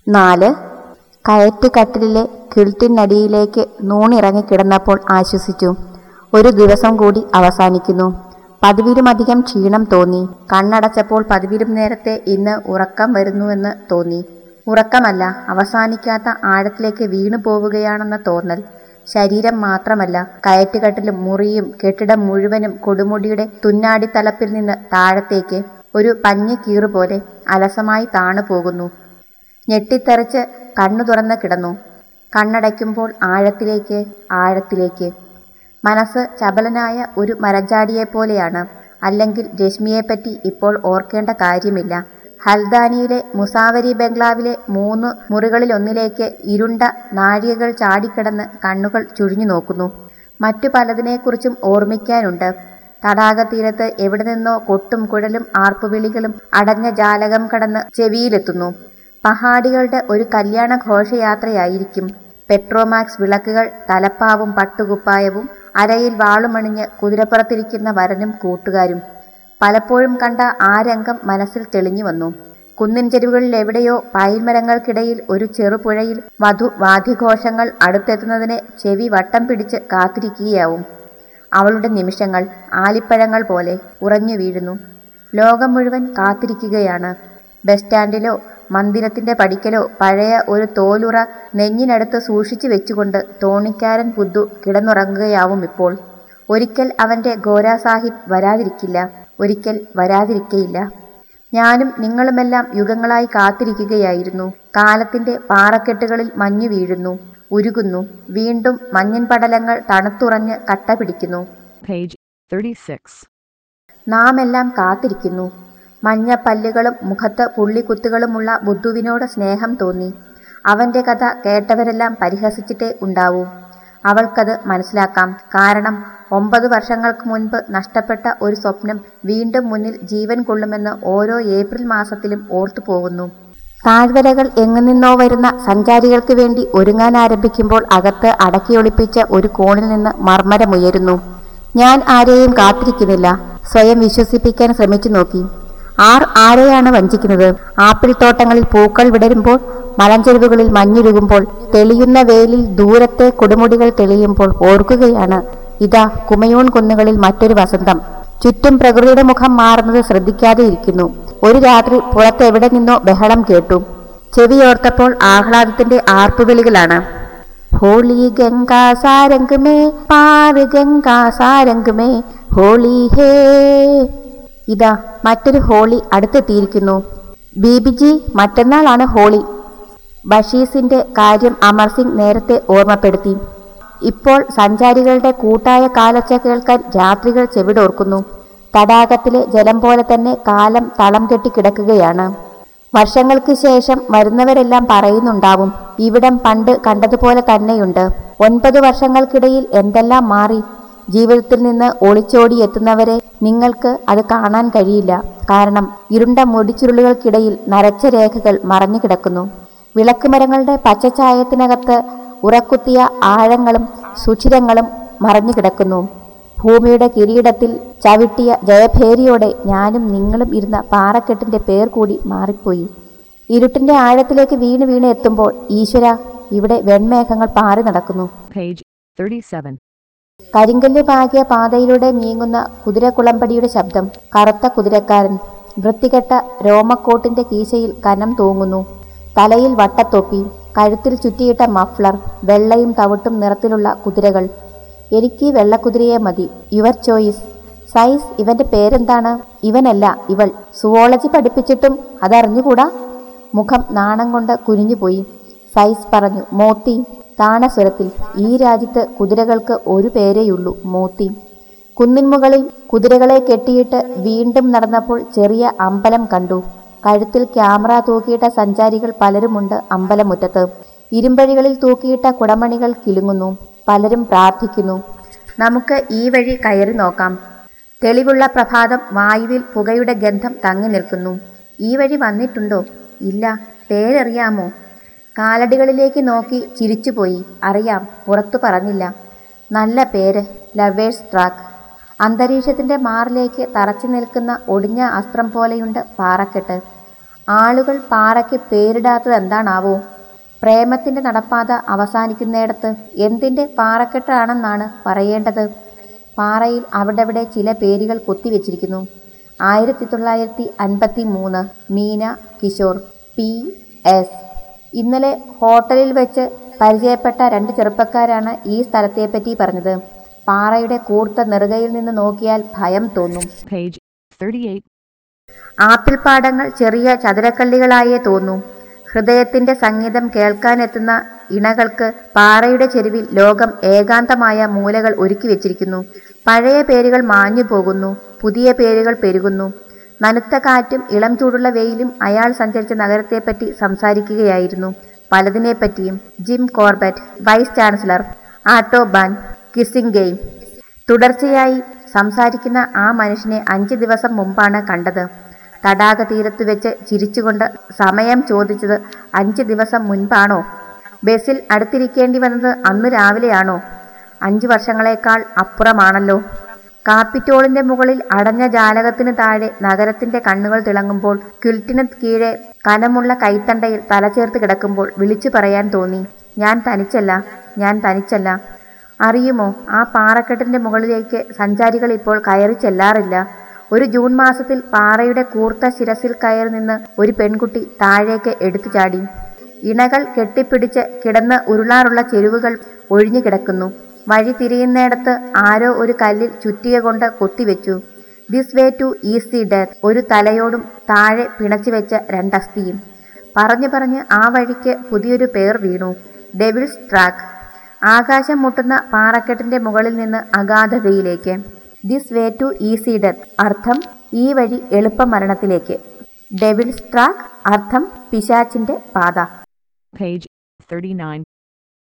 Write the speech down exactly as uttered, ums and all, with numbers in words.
നാല്. കയറ്റുകട്ടിലിലെ കിൽറ്റിനടിയിലേക്ക് നൂണിറങ്ങിക്കിടന്നപ്പോൾ ആശ്വസിച്ചു. ഒരു ദിവസം കൂടി അവസാനിക്കുന്നു. പതിവിലുമധികം ക്ഷീണം തോന്നി. കണ്ണടച്ചപ്പോൾ പതിവിലും നേരത്തെ ഇന്ന് ഉറക്കം വരുന്നുവെന്ന് തോന്നി. ഉറക്കമല്ല, അവസാനിക്കാത്ത ആഴത്തിലേക്ക് വീണു പോവുകയാണെന്ന തോന്നൽ. ശരീരം മാത്രമല്ല, കയറ്റുകട്ടിലും മുറിയും കെട്ടിടം മുഴുവനും കൊടുമുടിയുടെ തുന്നാടിത്തലപ്പിൽ നിന്ന് താഴത്തേക്ക് ഒരു പഞ്ഞിക്കീറു പോലെ അലസമായി താണു പോകുന്നു. ഞെട്ടിത്തെറിച്ച് കണ്ണു തുറന്ന് കിടന്നു. കണ്ണടയ്ക്കുമ്പോൾ ആഴത്തിലേക്ക്, ആഴത്തിലേക്ക്. മനസ്സ് ചപലനായ ഒരു മരഞ്ചാടിയെപ്പോലെയാണ്. അല്ലെങ്കിൽ രശ്മിയെപ്പറ്റി ഇപ്പോൾ ഓർക്കേണ്ട കാര്യമില്ല. ഹൽദാനിയിലെ മുസാവരി ബംഗ്ലാവിലെ മൂന്ന് മുറികളിലൊന്നിലേക്ക് ഇരുണ്ട നാഴികകൾ ചാടിക്കിടന്ന് കണ്ണുകൾ ചുഴിഞ്ഞു നോക്കുന്നു. മറ്റു പലതിനെക്കുറിച്ചും ഓർമ്മിക്കാനുണ്ട്. തടാകതീരത്ത് എവിടെ നിന്നോ കൊട്ടും കുഴലും ആർപ്പുവിളികളും അടഞ്ഞ ജാലകം കടന്ന് ചെവിയിലെത്തുന്നു. പഹാഡികളുടെ ഒരു കല്യാണ ഘോഷയാത്രയായിരിക്കും. പെട്രോമാക്സ് വിളക്കുകൾ, തലപ്പാവും പട്ടുകുപ്പായവും, അരയിൽ വാളുമണിഞ്ഞ് കുതിരപ്പുറത്തിരിക്കുന്ന വരനും കൂട്ടുകാരും. പലപ്പോഴും കണ്ട ആ രംഗം മനസ്സിൽ തെളിഞ്ഞു വന്നു. കുന്നിൻ ചെരുവുകളിൽ എവിടെയോ പൈൻമരങ്ങൾക്കിടയിൽ ഒരു ചെറുപുഴയിൽ വധു വാദ്യഘോഷങ്ങൾ അടുത്തെത്തുന്നതിനെ ചെവി വട്ടം പിടിച്ച് കാത്തിരിക്കുകയാവും. അവളുടെ നിമിഷങ്ങൾ ആലിപ്പഴങ്ങൾ പോലെ ഉറഞ്ഞു വീഴുന്നു. ലോകം മുഴുവൻ കാത്തിരിക്കുകയാണ്. ബസ് സ്റ്റാൻഡിലോ മന്ദിരത്തിന്റെ പടിക്കലോ പഴയ ഒരു തോലുറ നെഞ്ഞിനടുത്ത് സൂക്ഷിച്ചു വെച്ചുകൊണ്ട് തോണിക്കാരൻ ബുദ്ധു കിടന്നുറങ്ങുകയാവും ഇപ്പോൾ. ഒരിക്കൽ അവന്റെ ഗോരാ സാഹിബ് വരാതിരിക്കില്ല, ഒരിക്കൽ വരാതിരിക്കയില്ല. ഞാനും നിങ്ങളുമെല്ലാം യുഗങ്ങളായി കാത്തിരിക്കുകയായിരുന്നു. കാലത്തിന്റെ പാറക്കെട്ടുകളിൽ മഞ്ഞു വീഴുന്നു, ഉരുകുന്നു. വീണ്ടും മഞ്ഞിൻ പടലങ്ങൾ തണുത്തുറഞ്ഞ് കട്ട പിടിക്കുന്നു. നാം എല്ലാം കാത്തിരിക്കുന്നു. മഞ്ഞപ്പല്ലുകളും മുഖത്ത് പുള്ളിക്കുത്തുകളുമുള്ള ബുദ്ധുവിനോട് സ്നേഹം തോന്നി. അവന്റെ കഥ കേട്ടവരെല്ലാം പരിഹസിച്ചിട്ടേ ഉണ്ടാവൂ. അവൾക്കത് മനസ്സിലാക്കാം. കാരണം ഒമ്പത് വർഷങ്ങൾക്ക് മുൻപ് നഷ്ടപ്പെട്ട ഒരു സ്വപ്നം വീണ്ടും മുന്നിൽ ജീവൻ കൊള്ളുമെന്ന് ഓരോ ഏപ്രിൽ മാസത്തിലും ഓർത്തു പോകുന്നു. താഴ്വരകൾ എങ്ങുനിന്നോ വരുന്ന സഞ്ചാരികൾക്ക് വേണ്ടി ഒരുങ്ങാൻ ആരംഭിക്കുമ്പോൾ അകത്ത് അടക്കിയൊളിപ്പിച്ച ഒരു കോണിൽ നിന്ന് മർമ്മരമുയരുന്നു. ഞാൻ ആരെയും കാത്തിരിക്കുന്നില്ല. സ്വയം വിശ്വസിപ്പിക്കാൻ ശ്രമിച്ചു നോക്കി. ആർ ആരെയാണ് വഞ്ചിക്കുന്നത്? ആപ്പിൾ തോട്ടങ്ങളിൽ പൂക്കൾ വിടരുമ്പോൾ, മലഞ്ചെരുവുകളിൽ മഞ്ഞുരുകുമ്പോൾ, തെളിയുന്ന വെയിലിൽ ദൂരത്തെ കൊടുമുടികൾ തെളിയുമ്പോൾ ഓർക്കുകയാണ്, ഇതാ കുമയൂൺ കുന്നുകളിൽ മറ്റൊരു വസന്തം. ചുറ്റും പ്രകൃതിയുടെ മുഖം മാറുന്നത് ശ്രദ്ധിക്കാതെ ഇരിക്കുന്നു. ഒരു രാത്രി പുറത്ത് എവിടെ നിന്നോ ബഹളം കേട്ടു. ചെവിയോർത്തപ്പോൾ ആഹ്ലാദത്തിന്റെ ആർപ്പുവിളികളാണ്. ഹോളി ഗംഗാ സാരംഗ് മേ പാർ ഗംഗാ സാരംഗ് മേ ഹോളി ഹേ. ഇതാ മറ്റൊരു ഹോളി അടുത്തെത്തിയിരിക്കുന്നു. ബീബിജി, മറ്റന്നാളാണ് ഹോളി. ബഷീസിന്റെ കാര്യം അമർ സിംഗ് നേരത്തെ ഓർമ്മപ്പെടുത്തി. ഇപ്പോൾ സഞ്ചാരികളുടെ കൂട്ടായ കാലൊച്ച കേൾക്കാൻ രാത്രികൾ ചെവിടോർക്കുന്നു. തടാകത്തിലെ ജലം പോലെ തന്നെ കാലം തളം കെട്ടി കിടക്കുകയാണ്. വർഷങ്ങൾക്ക് ശേഷം വരുന്നവരെല്ലാം പറയുന്നുണ്ടാവും, ഇവിടം പണ്ട് കണ്ടതുപോലെ തന്നെയുണ്ട്. ഒൻപത് വർഷങ്ങൾക്കിടയിൽ എന്തെല്ലാം മാറി. ജീവിതത്തിൽ നിന്ന് ഒളിച്ചോടി എത്തുന്നവരെ നിങ്ങൾക്ക് അത് കാണാൻ കഴിയില്ല. കാരണം ഇരുണ്ട മുടിച്ചുരുളുകൾക്കിടയിൽ നരച്ച രേഖകൾ മറഞ്ഞു കിടക്കുന്നു. വിളക്കുമരങ്ങളുടെ പച്ചച്ചായത്തിനകത്ത് ഉറക്കുത്തിയ ആഴങ്ങളും സുഷിരങ്ങളും മറഞ്ഞു കിടക്കുന്നു. ഭൂമിയുടെ കിരീടത്തിൽ ചവിട്ടിയ ജയഭേരിയോടെ ഞാനും നിങ്ങളും ഇരുന്ന പാറക്കെട്ടിന്റെ പേർ കൂടി മാറിപ്പോയി. ഇരുട്ടിന്റെ ആഴത്തിലേക്ക് വീണ് വീണ് എത്തുമ്പോൾ ഈശ്വര, ഇവിടെ വെൺമേഘങ്ങൾ പാറി നടക്കുന്നു. കരിങ്കല്ല് പാകിയ പാതയിലൂടെ നീങ്ങുന്ന കുതിരക്കുളമ്പടിയുടെ ശബ്ദം. കറുത്ത കുതിരക്കാരൻ വൃത്തികെട്ട രോമക്കോട്ടിന്റെ കീശയിൽ കനം തൂങ്ങുന്നു. തലയിൽ വട്ടത്തൊപ്പി, കഴുത്തിൽ ചുറ്റിയിട്ട മഫ്ലർ, വെള്ളയും തവിട്ടും നിറത്തിലുള്ള കുതിരകൾ. എനിക്ക് വെള്ളക്കുതിരയെ മതി. Your choice. സൈസ്, ഇവന്റെ പേരെന്താണ്? ഇവനല്ല, ഇവൾ. സുവോളജി പഠിപ്പിച്ചിട്ടും അതറിഞ്ഞുകൂടാ? മുഖം നാണം കൊണ്ട് കുനിഞ്ഞുപോയി. സൈസ് പറഞ്ഞു, മോത്തി. താണസ്വരത്തിൽ, ഈ രാജ്യത്ത് കുതിരകൾക്ക് ഒരു പേരേയുള്ളൂ, മോത്തി. കുന്നിൻമുകളിൽ കുതിരകളെ കെട്ടിയിട്ട് വീണ്ടും നടന്നപ്പോൾ ചെറിയ അമ്പലം കണ്ടു. കഴുത്തിൽ ക്യാമറ തൂക്കിയിട്ട സഞ്ചാരികൾ പലരുമുണ്ട് അമ്പലമുറ്റത്ത്. ഇരുമ്പഴികളിൽ തൂക്കിയിട്ട കുടമണികൾ കിലുങ്ങുന്നു. പലരും പ്രാർത്ഥിക്കുന്നു. നമുക്ക് ഈ വഴി കയറി നോക്കാം. തെളിവുള്ള പ്രഭാതം. വായുവിൽ പുകയുടെ ഗന്ധം തങ്ങി നിൽക്കുന്നു. ഈ വഴി വന്നിട്ടുണ്ടോ? ഇല്ല. പേരറിയാമോ? കാലടികളിലേക്ക് നോക്കി ചിരിച്ചുപോയി. അറിയാം, പുറത്തു പറഞ്ഞില്ല. നല്ല പേര്, ലവേഴ്സ് ട്രാക്ക്. അന്തരീക്ഷത്തിന്റെ മാറിലേക്ക് തറച്ചു നിൽക്കുന്ന ഒടിഞ്ഞ അസ്ത്രം പോലെയുണ്ട് പാറക്കെട്ട്. ആളുകൾ പാറയ്ക്ക് പേരിടാത്തത് എന്താണാവോ? പ്രേമത്തിന്റെ നടപ്പാത അവസാനിക്കുന്നിടത്ത് എന്തിന്റെ പാറക്കെട്ടാണെന്നാണ് പറയേണ്ടത്. പാറയിൽ അവിടെവിടെ ചില പേരുകൾ കൊത്തിവെച്ചിരിക്കുന്നു. ആയിരത്തി തൊള്ളായിരത്തി അൻപത്തി മൂന്ന് മീന കിഷോർ, പി എസ്. ഇന്നലെ ഹോട്ടലിൽ വെച്ച് പരിചയപ്പെട്ട രണ്ട് ചെറുപ്പക്കാരാണ് ഈ സ്ഥലത്തെപ്പറ്റി പറഞ്ഞത്. പാറയുടെ കൂർത്ത നെറുകയിൽ നിന്ന് നോക്കിയാൽ ഭയം തോന്നും. ആപ്പിൾ പാടങ്ങൾ ചെറിയ ചതുരക്കള്ളികളായേ തോന്നൂ. ഹൃദയത്തിന്റെ സംഗീതം കേൾക്കാനെത്തുന്ന ഇണകൾക്ക് പാറയുടെ ചെരുവിൽ ലോകം ഏകാന്തമായ മൂലകൾ ഒരുക്കി വെച്ചിരിക്കുന്നു. പഴയ പേരുകൾ മാഞ്ഞു പോകുന്നു, പുതിയ പേരുകൾ പെരുകുന്നു. നനുത്ത കാറ്റും ഇളം ചൂടുള്ള വെയിലും അയാൾ സഞ്ചരിച്ച നഗരത്തെപ്പറ്റി സംസാരിക്കുകയായിരുന്നു. പലതിനെപ്പറ്റിയും. Jim Corbett, vice chancellor, autobahn, kissing game. തുടർച്ചയായി സംസാരിക്കുന്ന ആ മനുഷ്യനെ അഞ്ച് ദിവസം മുമ്പാണ് കണ്ടത്. തടാക തീരത്ത് വെച്ച് ചിരിച്ചുകൊണ്ട് സമയം ചോദിച്ചത് അഞ്ച് ദിവസം മുൻപാണോ? ബസ്സിൽ അടുത്തിരിക്കേണ്ടി വന്നത് അന്ന് രാവിലെയാണോ? അഞ്ചു വർഷങ്ങളെക്കാൾ അപ്പുറമാണല്ലോ. കാപ്പിറ്റോളിന്റെ മുകളിൽ അടഞ്ഞ ജാലകത്തിന് താഴെ നഗരത്തിന്റെ കണ്ണുകൾ തിളങ്ങുമ്പോൾ, ക്വിൽറ്റിന് കീഴെ കനമുള്ള കൈത്തണ്ടയിൽ തലചേർത്ത് കിടക്കുമ്പോൾ വിളിച്ചു പറയാൻ തോന്നി, ഞാൻ തനിച്ചല്ല, ഞാൻ തനിച്ചല്ല. അറിയുമോ, ആ പാറക്കെട്ടിന്റെ മുകളിലേക്ക് സഞ്ചാരികൾ ഇപ്പോൾ കയറി ചെല്ലാറില്ല. ഒരു ജൂൺ മാസത്തിൽ പാറയുടെ കൂർത്ത ശിരസിൽ കയറി നിന്ന് ഒരു പെൺകുട്ടി താഴേക്ക് എടുത്തു ചാടി. ഇണകൾ കെട്ടിപ്പിടിച്ച് കിടന്ന് ഉരുളാറുള്ള ചെരുവുകൾ ഒഴിഞ്ഞു കിടക്കുന്നു. വഴി തിരിയുന്നിടത്ത് ആരോ ഒരു കല്ലിൽ ചുറ്റിക കൊണ്ട് കൊത്തിവെച്ചു. This way to easy death. ഒരു തലയോടും താഴെ പിണച്ചു വെച്ച രണ്ടസ്ഥിയും. പറഞ്ഞു പറഞ്ഞ് ആ വഴിക്ക് പുതിയൊരു പേർ വീണു, ഡെവിൾസ് ട്രാക്ക്. ആകാശം മുട്ടുന്ന പാറക്കെട്ടിന്റെ മുകളിൽ നിന്ന് അഗാധതയിലേക്ക്. This way to easy death അർത്ഥം ഈ വഴി എളുപ്പ മരണത്തിലേക്ക്. ഡെവിൾസ് ട്രാക്ക് അർത്ഥം പിശാച്ചിന്റെ പാത. Page thirty-nine.